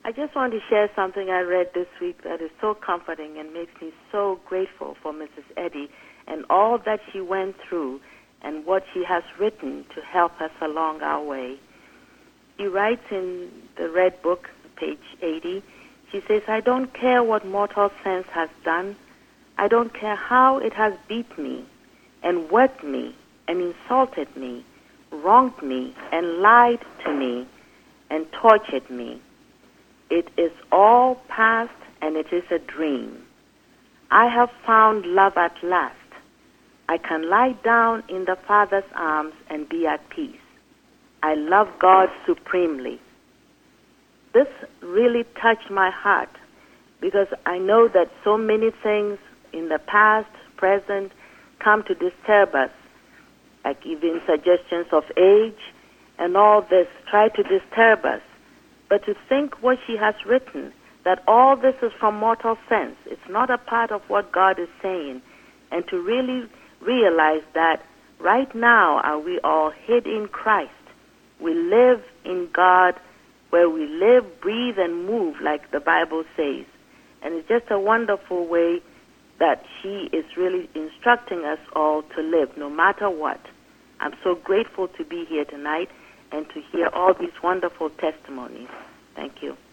I just want to share something I read this week that is so comforting and makes me so grateful for Mrs. Eddy and all that she went through and what she has written to help us along our way. She writes in the Red Book, page 80, she says, I don't care what mortal sense has done. I don't care how it has beat me and worked me and insulted me, wronged me and lied to me and tortured me. It is all past and it is a dream. I have found love at last. I can lie down in the Father's arms and be at peace. I love God supremely. This really touched my heart because I know that so many things in the past, present, come to disturb us, like even suggestions of age and all this try to disturb us. But to think what she has written, that all this is from mortal sense, it's not a part of what God is saying, and to really realize that right now are we all hid in Christ. We live in God where we live, breathe, and move like the Bible says. And it's just a wonderful way that she is really instructing us all to live no matter what. I'm so grateful to be here tonight and to hear all these wonderful testimonies. Thank you.